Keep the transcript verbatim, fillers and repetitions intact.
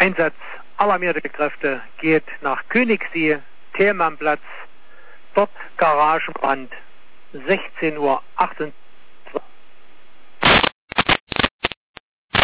Einsatz alarmierte Kräfte geht nach Königssee, Thälmannplatz, dort Garagenbrand, sechzehn Uhr achtundvierzig